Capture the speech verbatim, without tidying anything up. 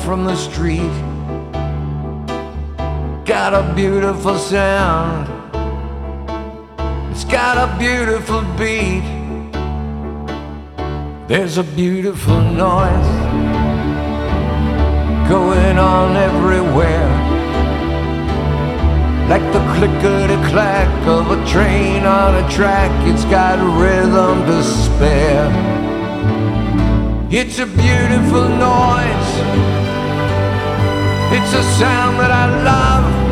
from the street. Got a beautiful sound, it's got a beautiful beat. There's a beautiful noise going on everywhere, like the clicker-to-clack of a train on a track. It's got rhythm to spare. It's a beautiful noise, it's a sound that I love.